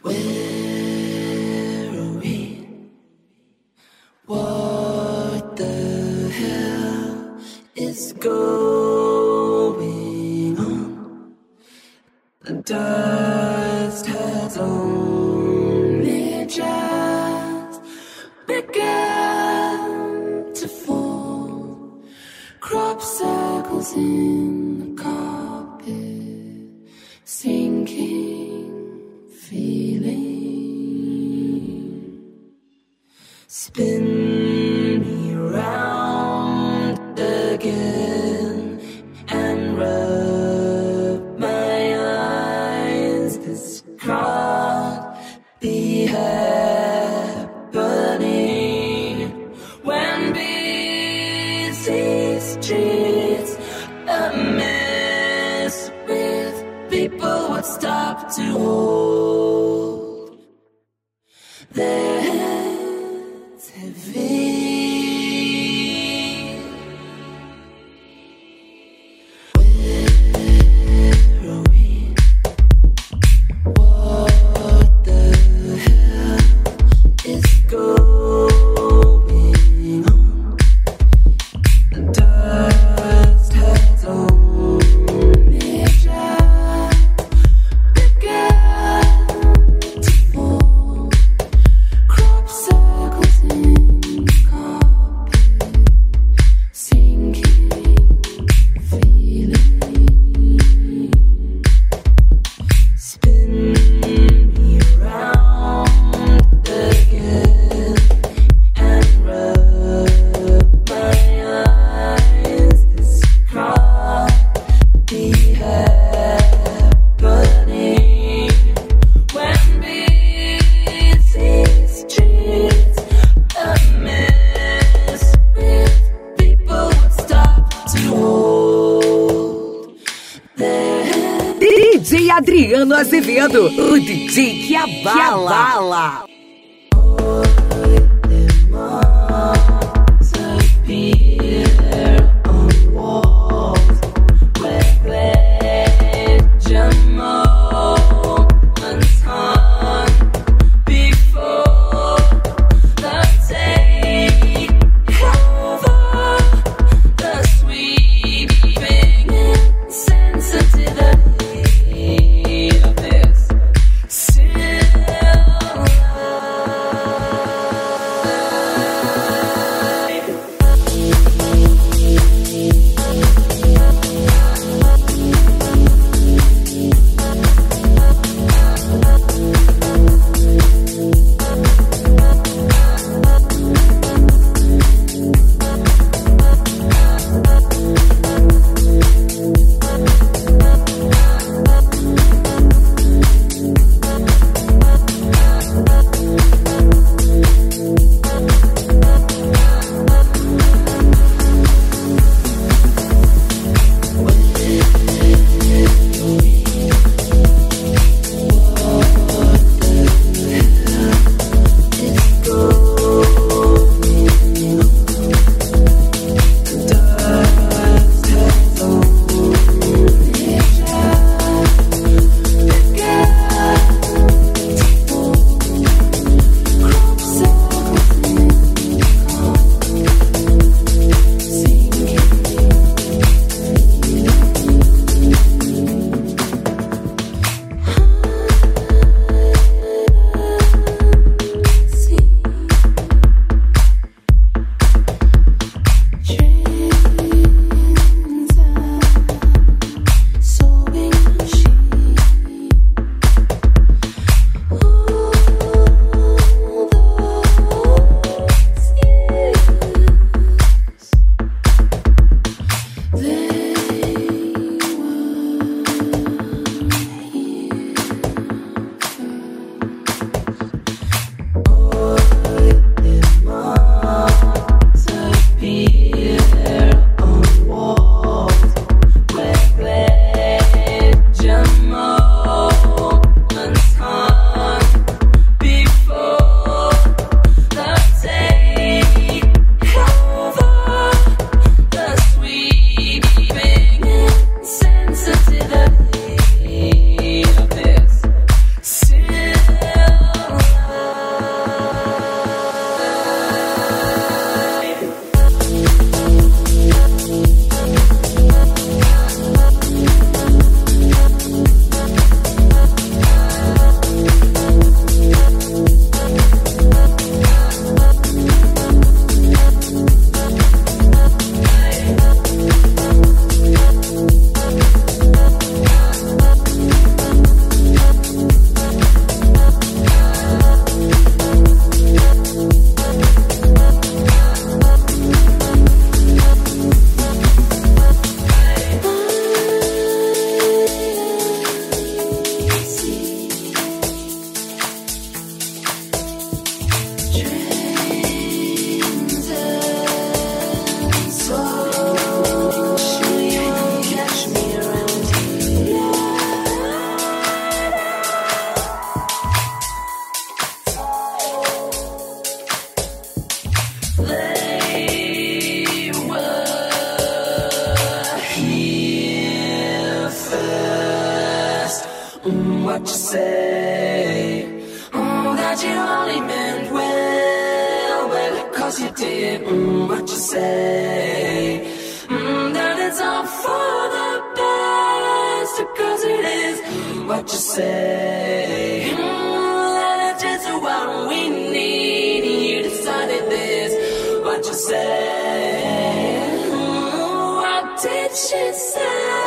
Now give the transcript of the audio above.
Where are we? What the hell is going on? The dust has only just begun to fall. Crop circles in the carpet, sinking feeling. Spin me around again and rub my eyes. This can't be happening when busy streets a mess with people would stop to hold their heads heavy. Where are we? What the hell is going on? The dust has only just begun to fall. Crop circles in the carpet, sinking feeling. Spin me around again and rub my eyes. This can't be happening when busy streets a mess with people would stop to hold their heads. DJ Adriano Azevedo, o DJ que abala. Marks appear on walls where pleasure moments hung before the takeover. The sweeping insensitivity of this still life. what you say. That you only meant well, well, 'cause you did, what you say. That it's all for the best, 'cause it is what you say. That it's just what we need, you decided this, what you say. What did she say?